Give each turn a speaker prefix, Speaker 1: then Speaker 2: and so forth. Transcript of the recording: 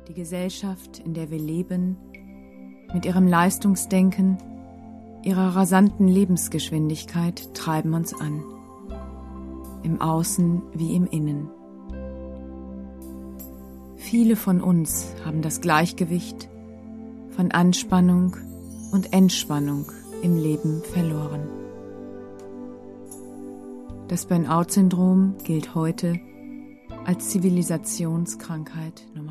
Speaker 1: Die Gesellschaft, in der wir leben, mit ihrem Leistungsdenken, ihrer rasanten Lebensgeschwindigkeit treiben uns an, im Außen wie im Innen. Viele von uns haben das Gleichgewicht von Anspannung und Entspannung im Leben verloren. Das Burnout-Syndrom gilt heute als Zivilisationskrankheit Nummer